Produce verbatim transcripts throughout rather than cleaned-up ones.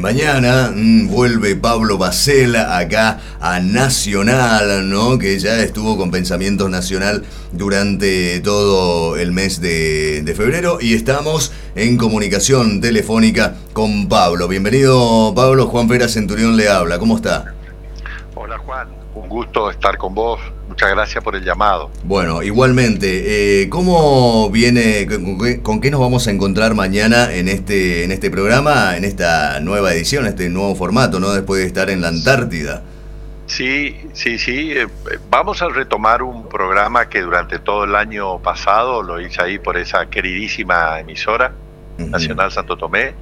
mañana mmm, vuelve Pablo Bacela acá a Nacional, ¿no? Que ya estuvo con Pensamientos Nacional durante todo el mes de, de febrero y estamos en comunicación telefónica con Pablo. Bienvenido, Pablo. Juan Pera Centurión le habla. ¿Cómo está? Hola, Juan. Un gusto estar con vos. Muchas gracias por el llamado. Bueno, igualmente, eh, ¿cómo viene, con qué, con qué nos vamos a encontrar mañana en este en este programa, en esta nueva edición, este nuevo formato, ¿no? Después de estar en la Antártida. Sí, sí, sí. Eh, vamos a retomar un programa que durante todo el año pasado lo hice ahí por esa queridísima emisora, uh-huh. Nacional Santo Tomé,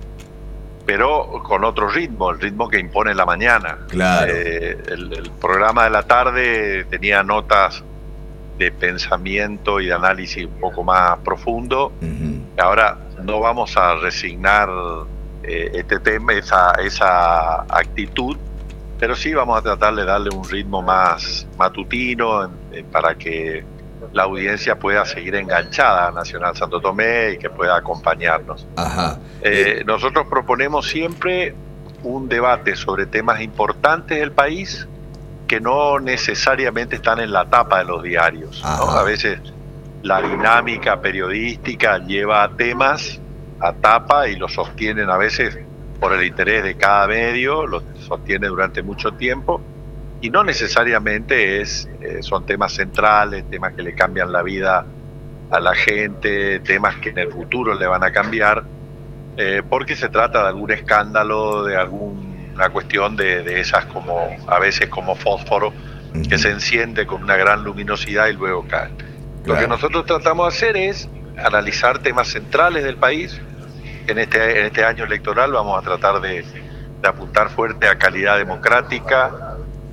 pero con otro ritmo, el ritmo que impone la mañana. Claro. Eh, el, el programa de la tarde tenía notas de pensamiento y de análisis un poco más profundo. Uh-huh. Ahora no vamos a resignar eh, este tema, esa, esa actitud, pero sí vamos a tratar de darle un ritmo más matutino eh, para que la audiencia pueda seguir enganchada a Nacional Santo Tomé y que pueda acompañarnos. Ajá. Eh, eh, nosotros proponemos siempre un debate sobre temas importantes del país que no necesariamente están en la tapa de los diarios, ¿no? A veces la dinámica periodística lleva a temas a tapa y los sostienen a veces por el interés de cada medio, los sostiene durante mucho tiempo, y no necesariamente es, eh, son temas centrales, temas que le cambian la vida a la gente, temas que en el futuro le van a cambiar, eh, porque se trata de algún escándalo, de alguna cuestión de, de esas como a veces como fósforo, uh-huh. que se enciende con una gran luminosidad y luego cae. Claro. Lo que nosotros tratamos de hacer es analizar temas centrales del país. En este, en este año electoral vamos a tratar de, de apuntar fuerte a calidad democrática,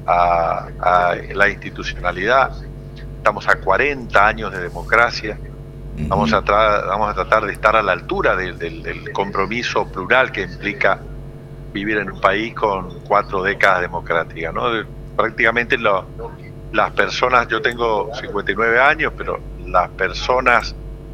A, a la institucionalidad. Estamos a cuarenta años de democracia. Uh-huh. Vamos a, tra- vamos a tratar de estar a la altura de, de, del compromiso plural que implica vivir en un país con cuatro décadas democráticas, ¿no? Prácticamente lo, las personas, yo tengo cincuenta y nueve años, pero las personas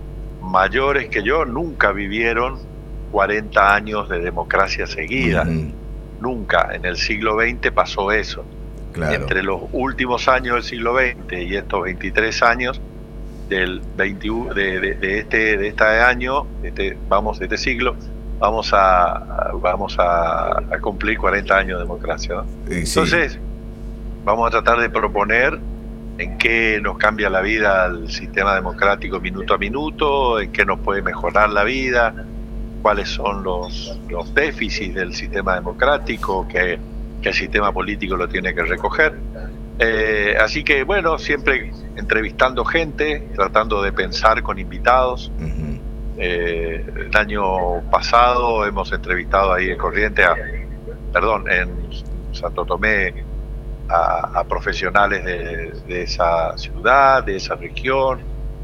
mayores que yo nunca vivieron cuarenta años de democracia seguida. Uh-huh. Nunca. En el siglo veinte pasó eso. Claro. Entre los últimos años del siglo veinte y estos veintitrés años del veintiuno, de, de, de este de este año, este, vamos de este siglo, vamos a, a vamos a, a cumplir cuarenta años de democracia, ¿no? Sí. Entonces, vamos a tratar de proponer en qué nos cambia la vida el sistema democrático minuto a minuto, en qué nos puede mejorar la vida, cuáles son los, los déficits del sistema democrático, que que el sistema político lo tiene que recoger. Eh, así que, bueno, siempre entrevistando gente, tratando de pensar con invitados. Uh-huh. Eh, el año pasado hemos entrevistado ahí en Corrientes, a, perdón, en Santo Tomé, a, a profesionales de, de esa ciudad, de esa región.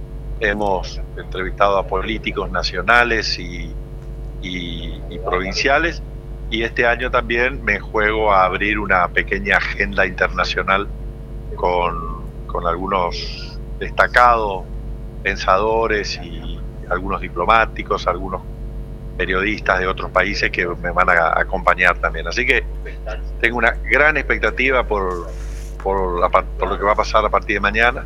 Hemos entrevistado a políticos nacionales y, y, y provinciales. Y este año también me juego a abrir una pequeña agenda internacional con, con algunos destacados pensadores y algunos diplomáticos, algunos periodistas de otros países que me van a acompañar también. Así que tengo una gran expectativa por, por, la, por lo que va a pasar a partir de mañana.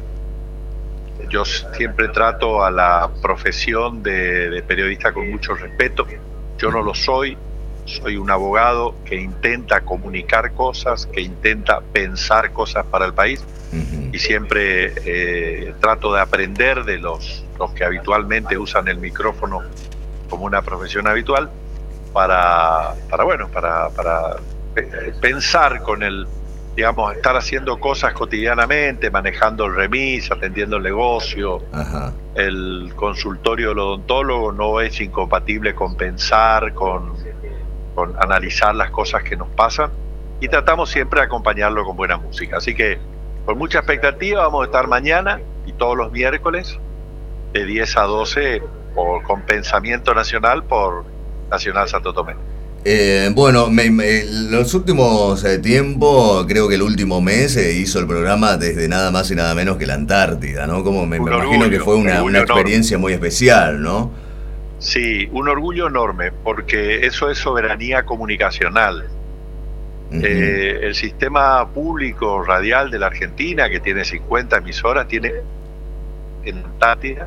Yo siempre trato a la profesión de, de periodista con mucho respeto. Yo no lo soy. Soy un abogado que intenta comunicar cosas, que intenta pensar cosas para el país, uh-huh. y siempre eh, trato de aprender de los, los que habitualmente usan el micrófono como una profesión habitual para, para bueno, para, para pensar con el, digamos, estar haciendo cosas cotidianamente, manejando el remis, atendiendo el negocio. Uh-huh. El consultorio del odontólogo no es incompatible con pensar, con con analizar las cosas que nos pasan, y tratamos siempre de acompañarlo con buena música. Así que con mucha expectativa vamos a estar mañana y todos los miércoles de diez a doce por, con Pensamiento Nacional por Nacional Santo Tomé. Eh, bueno, me, me, los últimos eh, tiempos, creo que el último mes se eh, hizo el programa desde nada más y nada menos que la Antártida, ¿no? Como me, me imagino que fue una, una experiencia muy especial, ¿no? Sí, un orgullo enorme, porque eso es soberanía comunicacional. Uh-huh. Eh, el sistema público radial de la Argentina, que tiene cincuenta emisoras, tiene en Antártida.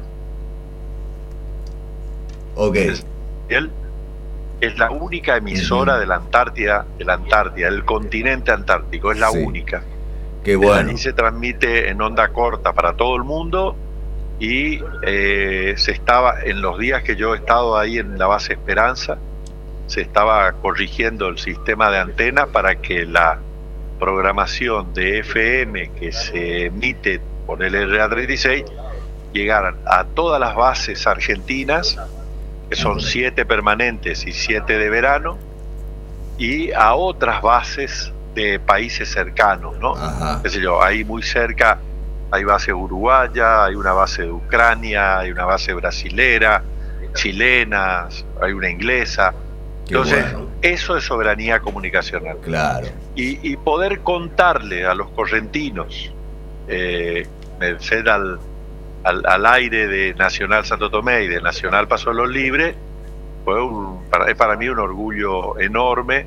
Ok. Es, él es la única emisora uh-huh. de la Antártida, de la Antártida, el continente antártico, es la sí. única. Qué bueno. Allí se transmite en onda corta para todo el mundo. Y eh, se estaba, en los días que yo he estado ahí en la base Esperanza, se estaba corrigiendo el sistema de antena para que la programación de F M que se emite por el R A treinta y seis llegaran a todas las bases argentinas, que son siete permanentes y siete de verano, y a otras bases de países cercanos, ¿no? Ajá. Qué sé yo, ahí muy cerca hay base uruguaya, hay una base de Ucrania, hay una base brasilera, chilenas, hay una inglesa. Qué Entonces, bueno. Eso es soberanía comunicacional. Claro. Y, y poder contarle a los correntinos, eh, merced al, al, al aire de Nacional Santo Tomé y de Nacional Paso de los Libres, fue un, para, es para mí un orgullo enorme,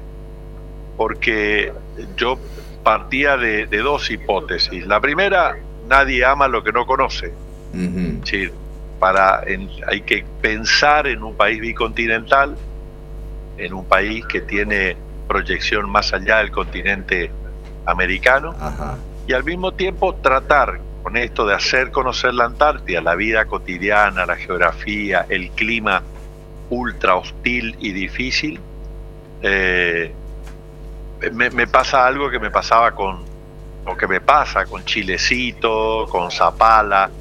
porque yo partía de, de dos hipótesis. La primera, nadie ama lo que no conoce. Uh-huh. Es decir, para, en, hay que pensar en un país bicontinental, en un país que tiene proyección más allá del continente americano. Ajá. Y al mismo tiempo tratar con esto de hacer conocer la Antártida, la vida cotidiana, la geografía, el clima ultra hostil y difícil. Eh, me, me pasa algo que me pasaba con o que me pasa con Chilecito, con Zapala,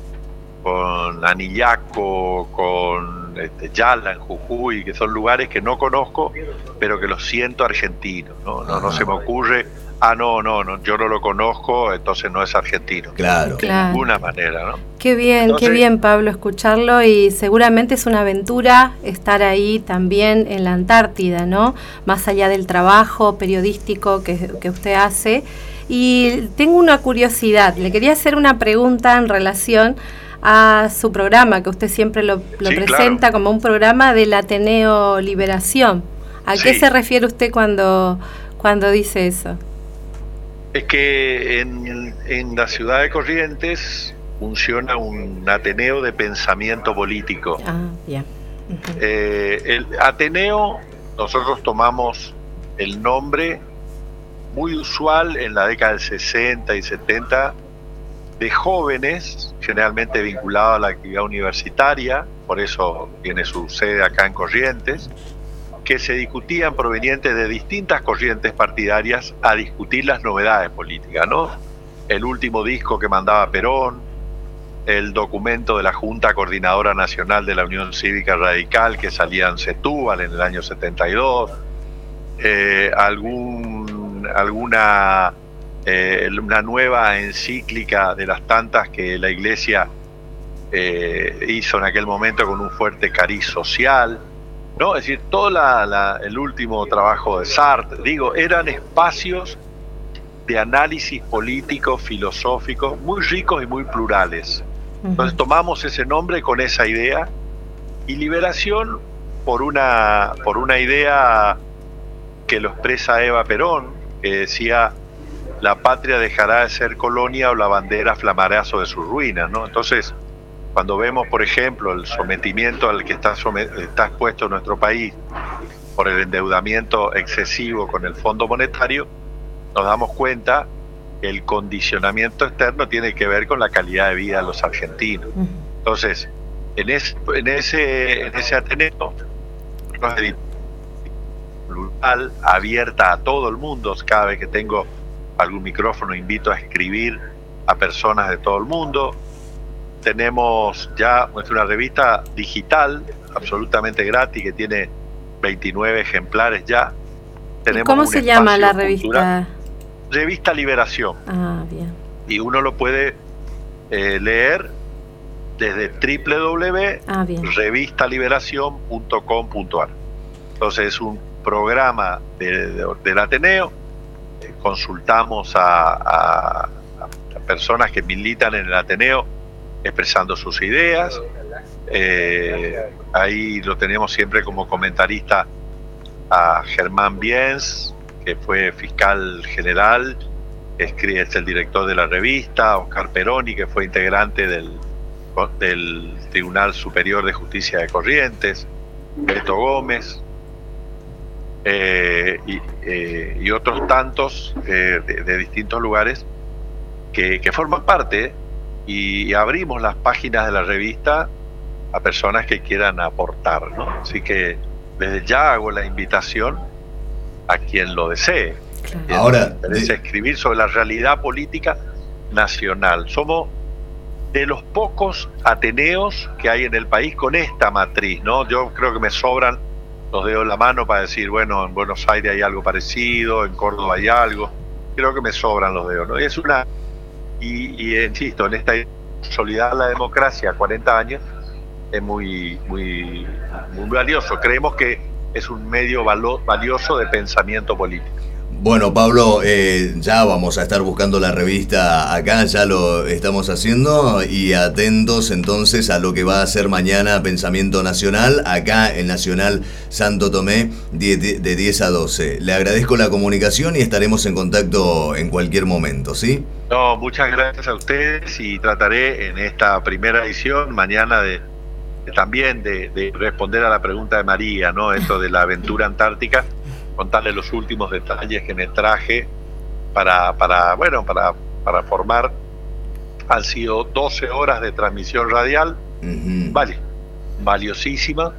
con Anillaco, con este, Yala en Jujuy, que son lugares que no conozco, pero que los siento argentinos, ¿no? No, no se me ocurre, ah, no, no, no, yo no lo conozco, entonces no es argentino. Claro. De claro. ninguna manera, ¿no? Qué bien, entonces, qué bien, Pablo, escucharlo, y seguramente es una aventura estar ahí también en la Antártida, ¿no? Más allá del trabajo periodístico que, que usted hace. Y tengo una curiosidad, le quería hacer una pregunta en relación a su programa, que usted siempre lo, lo sí, presenta claro. como un programa del Ateneo Liberación. ¿A sí. qué se refiere usted cuando, cuando dice eso? Es que en, en la ciudad de Corrientes funciona un Ateneo de pensamiento político. Ah, bien. Uh-huh. Eh, el Ateneo, nosotros tomamos el nombre muy usual en la década del sesenta y setenta de jóvenes, generalmente vinculados a la actividad universitaria, por eso tiene su sede acá en Corrientes, que se discutían provenientes de distintas corrientes partidarias a discutir las novedades políticas, ¿no? El último disco que mandaba Perón, el documento de la Junta Coordinadora Nacional de la Unión Cívica Radical que salía en Setúbal en el año setenta y dos, eh, algún alguna eh, una nueva encíclica de las tantas que la Iglesia eh, hizo en aquel momento con un fuerte cariz social, ¿no? Es decir, todo la, la, el último trabajo de Sartre, digo, eran espacios de análisis político, filosófico, muy ricos y muy plurales. Entonces tomamos ese nombre con esa idea, y Liberación por una, por una idea que lo expresa Eva Perón, que decía: la patria dejará de ser colonia o la bandera flamará sobre sus ruinas, ¿no? Entonces, cuando vemos, por ejemplo, el sometimiento al que está, está expuesto nuestro país por el endeudamiento excesivo con el Fondo Monetario, nos damos cuenta que el condicionamiento externo tiene que ver con la calidad de vida de los argentinos. Entonces, en ese, en ese, en ese Ateneo, plural, abierta a todo el mundo. Cada vez que tengo algún micrófono invito a escribir a personas de todo el mundo. Tenemos ya una revista digital absolutamente gratis que tiene veintinueve ejemplares ya. Tenemos ¿Cómo se llama la revista? Cultural. Revista Liberación. Ah, bien. Y uno lo puede eh, leer desde doble u doble u doble u punto revista liberación punto com punto a r. Entonces es un programa de, de, del Ateneo. Eh, consultamos a, a, a personas que militan en el Ateneo expresando sus ideas. Eh, ahí lo tenemos siempre como comentarista a Germán Biens, que fue fiscal general, es, es el director de la revista, Oscar Peroni, que fue integrante del, del Tribunal Superior de Justicia de Corrientes, Beto Gómez, eh, y, eh, y otros tantos eh, de, de distintos lugares que, que forman parte, y, y abrimos las páginas de la revista a personas que quieran aportar, ¿no? Así que desde ya hago la invitación a quien lo desee. Claro. Ahora, de... escribir sobre la realidad política nacional. Somos de los pocos ateneos que hay en el país con esta matriz, ¿no? Yo creo que me sobran los dedos en la mano para decir, bueno, en Buenos Aires hay algo parecido, en Córdoba hay algo. Creo que me sobran los dedos, ¿no? Y es una, y, y insisto, en esta consolidar la democracia, cuarenta años, es muy, muy, muy valioso. Creemos que es un medio valo, valioso de pensamiento político. Bueno, Pablo, eh, ya vamos a estar buscando la revista acá, ya lo estamos haciendo, y atentos entonces a lo que va a ser mañana Pensamiento Nacional, acá en Nacional Santo Tomé, de diez a doce. Le agradezco la comunicación y estaremos en contacto en cualquier momento, ¿sí? No, muchas gracias a ustedes, y trataré en esta primera edición mañana de, de también de, de responder a la pregunta de María, ¿no? Esto de la aventura antártica, contarle los últimos detalles que me traje para, para bueno, para, para formar. Han sido doce horas de transmisión radial, uh-huh. vale, valiosísima,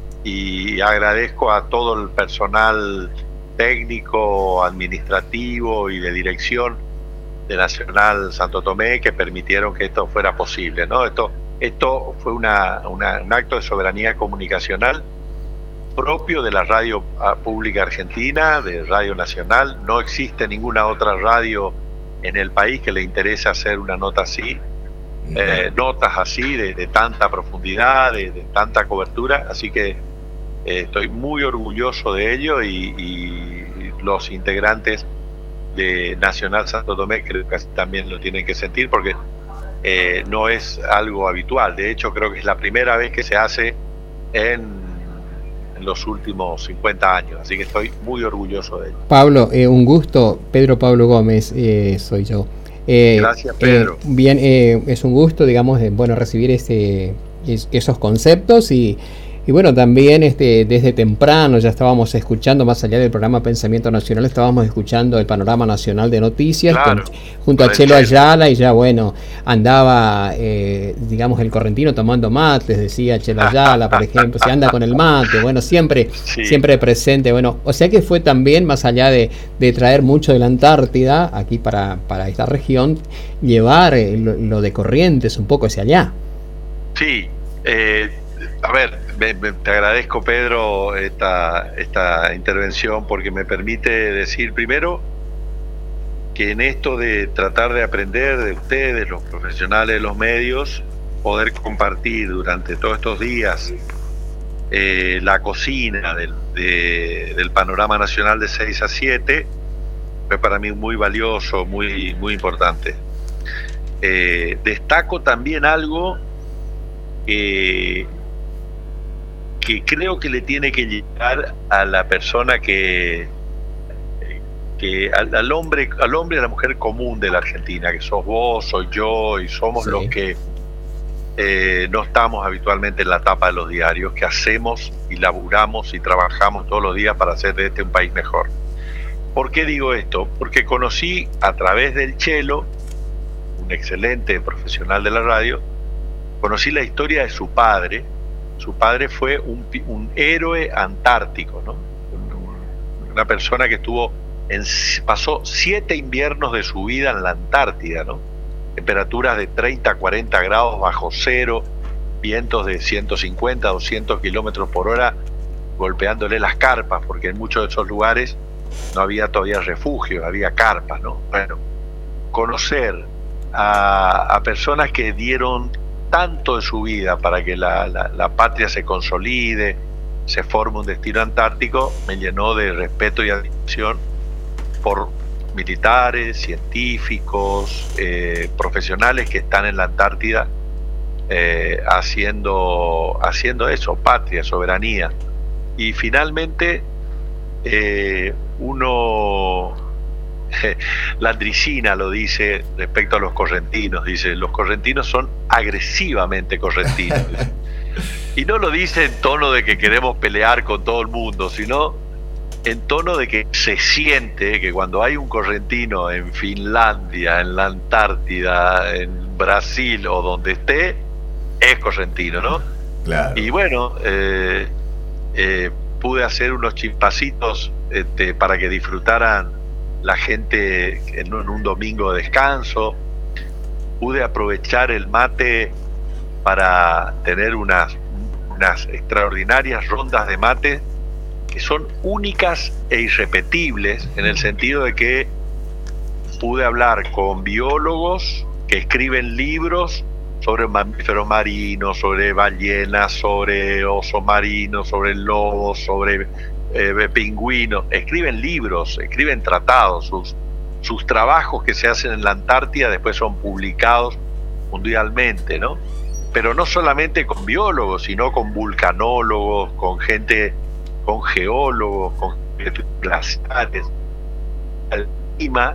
y agradezco a todo el personal técnico, administrativo y de dirección de Nacional Santo Tomé que permitieron que esto fuera posible, ¿no? Esto, esto fue una, una, un acto de soberanía comunicacional propio de la radio pública argentina, de Radio Nacional. No existe ninguna otra radio en el país que le interese hacer una nota así, eh, notas así, de, de tanta profundidad, de, de tanta cobertura, así que eh, estoy muy orgulloso de ello, y, y los integrantes de Nacional Santo Tomé creo que también lo tienen que sentir, porque eh, no es algo habitual. De hecho, creo que es la primera vez que se hace en en los últimos cincuenta años, así que estoy muy orgulloso de ello. Pablo, eh, un gusto. Pedro Pablo Gómez, eh, soy yo. Eh, Gracias, Pedro. Eh, bien, eh, es un gusto, digamos, de, bueno, recibir ese, es, esos conceptos, y, y bueno, también este, desde temprano ya estábamos escuchando, más allá del programa Pensamiento Nacional, estábamos escuchando el panorama nacional de noticias, claro, con, junto a Chelo Ayala, y ya bueno, andaba, eh, digamos, el correntino tomando mates, decía Chelo Ayala, por ejemplo, se anda con el mate, bueno, siempre, sí. siempre presente, bueno, o sea que fue también, más allá de, de traer mucho de la Antártida, aquí para, para esta región, llevar eh, lo, lo de Corrientes un poco hacia allá. Sí, eh, a ver, me, me, te agradezco, Pedro, esta, esta intervención, porque me permite decir primero que en esto de tratar de aprender de ustedes, los profesionales de los medios, poder compartir durante todos estos días eh, la cocina del, de, del panorama nacional de seis a siete, fue para mí muy valioso, muy, muy importante. Eh, destaco también algo que, que creo que le tiene que llegar a la persona que, que al, al hombre, al hombre y a la mujer común de la Argentina, que sos vos, soy yo, y somos sí. los que eh, no estamos habitualmente en la tapa de los diarios, que hacemos y laburamos y trabajamos todos los días para hacer de este un país mejor. ¿Por qué digo esto? Porque conocí a través del Chelo, un excelente profesional de la radio, conocí la historia de su padre. Su padre fue un, un héroe antártico, ¿no? Una persona que estuvo en, pasó siete inviernos de su vida en la Antártida, ¿no? Temperaturas de treinta a cuarenta grados bajo cero, vientos de ciento cincuenta a doscientos kilómetros por hora golpeándole las carpas, porque en muchos de esos lugares no había todavía refugio, había carpas, ¿no? Bueno, conocer a, a personas que dieron tanto de su vida para que la, la, la patria se consolide, se forme un destino antártico, me llenó de respeto y admiración por militares, científicos, eh, profesionales que están en la Antártida eh, haciendo, haciendo eso, patria, soberanía. Y finalmente eh, uno, Landricina lo dice respecto a los correntinos, dice, los correntinos son agresivamente correntinos. Y no lo dice en tono de que queremos pelear con todo el mundo, sino en tono de que se siente que cuando hay un correntino en Finlandia, en la Antártida, en Brasil o donde esté, es correntino, ¿no? Claro. Y bueno, eh, eh, pude hacer unos chimpacitos este, para que disfrutaran la gente en un, en un domingo de descanso. Pude aprovechar el mate para tener unas, unas extraordinarias rondas de mate que son únicas e irrepetibles, en el sentido de que pude hablar con biólogos que escriben libros sobre mamíferos marinos, sobre ballenas, sobre osos marinos, sobre lobos, sobre eh, pingüinos. Escriben libros, escriben tratados. Sus, sus trabajos que se hacen en la Antártida después son publicados mundialmente, ¿no? Pero no solamente con biólogos, sino con vulcanólogos, con gente, con geólogos, con glaciares, el clima,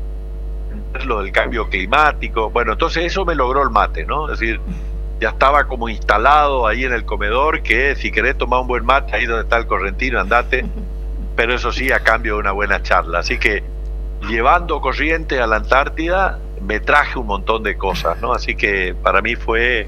lo del cambio climático. Bueno, entonces eso me logró el mate, ¿no? Es decir, ya estaba como instalado ahí en el comedor, que si querés tomar un buen mate ahí donde está el correntino, andate, pero eso sí, a cambio de una buena charla. Así que llevando corriente a la Antártida me traje un montón de cosas, ¿no? Así que para mí fue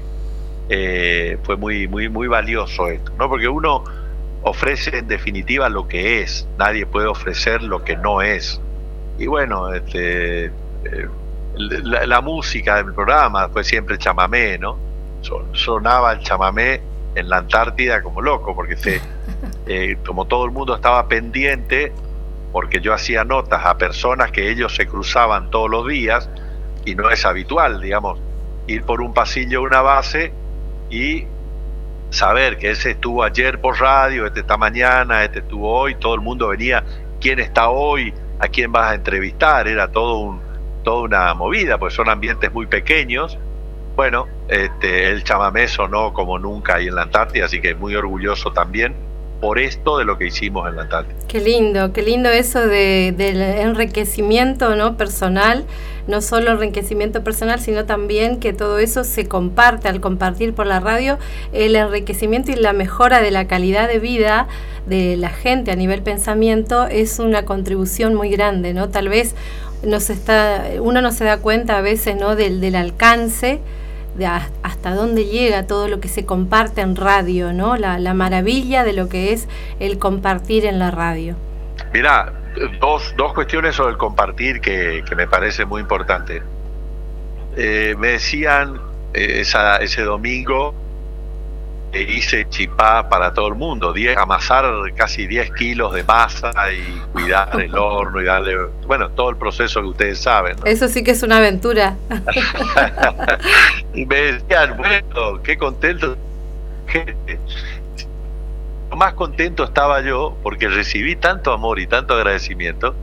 eh, fue muy muy muy valioso esto, ¿no? Porque uno ofrece en definitiva lo que es, nadie puede ofrecer lo que no es. Y bueno, este eh, la, la música del programa fue siempre chamamé, ¿no? Son, sonaba el chamamé en la Antártida como loco, porque se, eh, como todo el mundo estaba pendiente, porque yo hacía notas a personas que ellos se cruzaban todos los días, y no es habitual, digamos, ir por un pasillo a una base y saber que ese estuvo ayer por radio, este está mañana, este estuvo hoy, todo el mundo venía, ¿quién está hoy? ¿A quién vas a entrevistar? Era todo un, toda una movida, pues son ambientes muy pequeños. Bueno, este, el chamamé sonó como nunca ahí en la Antártida, así que muy orgulloso también por esto de lo que hicimos en la Antártida. Qué lindo, qué lindo eso de, del enriquecimiento, ¿no? Personal, no solo enriquecimiento personal, sino también que todo eso se comparte, al compartir por la radio, el enriquecimiento y la mejora de la calidad de vida de la gente a nivel pensamiento es una contribución muy grande, ¿no? Tal vez nos está, uno no se da cuenta a veces, ¿no? del, del alcance, de hasta dónde llega todo lo que se comparte en radio, ¿no? La, la maravilla de lo que es el compartir en la radio. Mirá, dos, dos cuestiones sobre el compartir que, que me parece muy importante. Eh, me decían eh, esa, ese domingo que hice chipá para todo el mundo, diez, amasar casi diez kilos de masa y cuidar el horno y darle, bueno, todo el proceso que ustedes saben, ¿no? Eso sí que es una aventura. Y me decían, bueno, qué contento. Gente, lo más contento estaba yo porque recibí tanto amor y tanto agradecimiento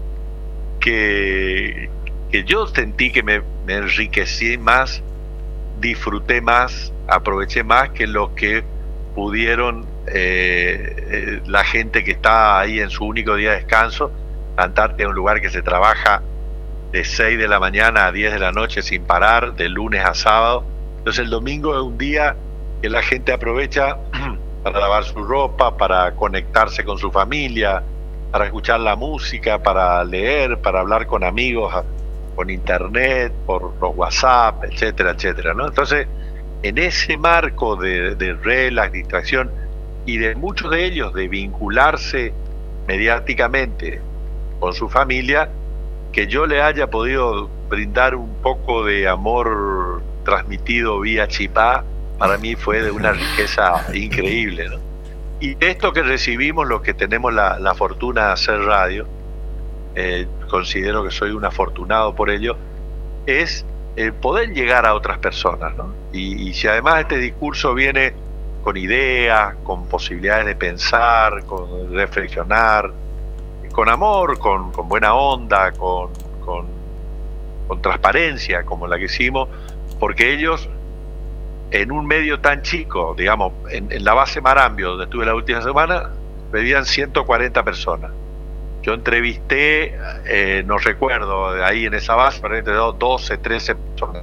que, que yo sentí que me, me enriquecí más, disfruté más, aproveché más que lo que pudieron eh, eh, la gente que está ahí en su único día de descanso. La Antártida es un lugar que se trabaja de seis de la mañana a diez de la noche sin parar, de lunes a sábado. Entonces el domingo es un día que la gente aprovecha para lavar su ropa, para conectarse con su familia, para escuchar la música, para leer, para hablar con amigos con internet, por los WhatsApp, etcétera, etcétera, ¿no? Entonces, en ese marco de, de relax, distracción, y de muchos de ellos de vincularse mediáticamente con su familia, que yo le haya podido brindar un poco de amor transmitido vía chipá, para mí fue de una riqueza increíble, ¿no? Y esto que recibimos, los que tenemos la, la fortuna de hacer radio, eh, considero que soy un afortunado por ello, es eh, poder llegar a otras personas, ¿no? Y, y si además este discurso viene con ideas, con posibilidades de pensar, con reflexionar, con amor, con, con buena onda, con, con, con transparencia, como la que hicimos, porque ellos en un medio tan chico, digamos, en, en la base Marambio, donde estuve la última semana, vivían ciento cuarenta personas. Yo entrevisté, eh, no recuerdo, ahí en esa base, doce, trece personas.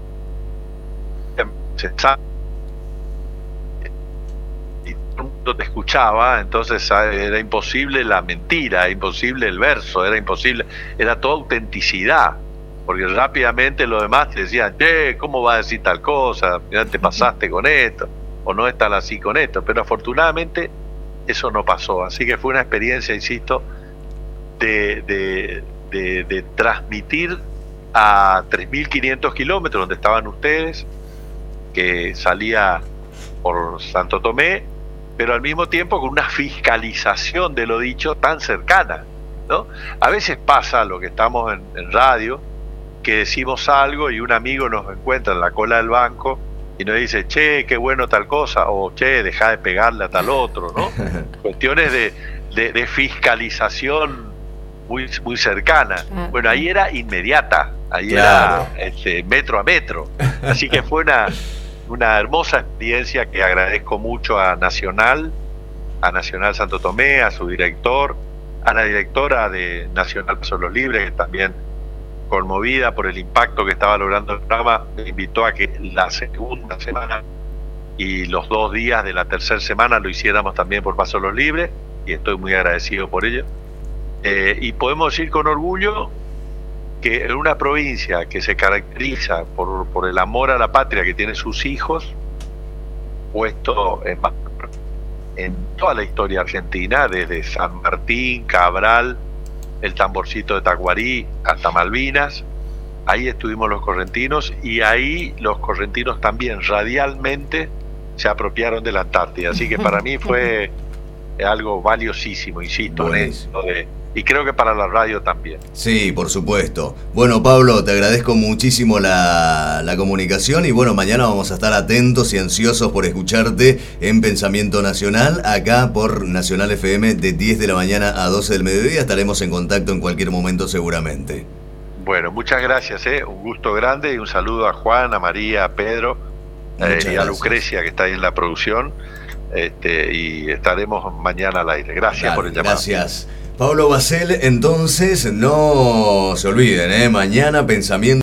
Y todo el mundo te escuchaba, entonces era imposible la mentira, imposible el verso, era imposible, era toda autenticidad. Porque rápidamente los demás te decían, che, ¿cómo vas a decir tal cosa? Ya te pasaste con esto, o no es tan así con esto. Pero afortunadamente eso no pasó. Así que fue una experiencia, insisto, de, de, de, de transmitir a tres mil quinientos kilómetros donde estaban ustedes, que salía por Santo Tomé, pero al mismo tiempo con una fiscalización de lo dicho tan cercana, ¿no? A veces pasa lo que estamos en, en radio, que decimos algo y un amigo nos encuentra en la cola del banco y nos dice, che, qué bueno tal cosa, o che, dejá de pegarle a tal otro, ¿no? Cuestiones de, de, de fiscalización muy, muy cercana. Bueno, ahí era inmediata, ahí claro. era este, metro a metro. Así que fue una, una hermosa experiencia que agradezco mucho a Nacional, a Nacional Santo Tomé, a su director, a la directora de Nacional Paso Los Libres, que también, conmovida por el impacto que estaba logrando el programa, me invitó a que la segunda semana y los dos días de la tercera semana lo hiciéramos también por Paso Los Libres, y estoy muy agradecido por ello. Eh, y podemos decir con orgullo que en una provincia que se caracteriza por, por el amor a la patria que tiene sus hijos, puesto en, en toda la historia argentina, desde San Martín, Cabral, el tamborcito de Tacuarí hasta Malvinas, ahí estuvimos los correntinos, y ahí los correntinos también radialmente se apropiaron de la Antártida, así que para mí fue algo valiosísimo, insisto, en esto de, y creo que para la radio también. Sí, por supuesto. Bueno, Pablo, te agradezco muchísimo la, la comunicación, y bueno, mañana vamos a estar atentos y ansiosos por escucharte en Pensamiento Nacional, acá por Nacional F M, de diez de la mañana a doce del mediodía. Estaremos en contacto en cualquier momento seguramente. Bueno, muchas gracias, ¿eh? Un gusto grande, y un saludo a Juan, a María, a Pedro, eh, y a Lucrecia, que está ahí en la producción, este, y estaremos mañana al aire. Gracias Dale, por el llamado. Gracias. Pablo Basel, entonces, no se olviden, ¿eh? Mañana Pensamiento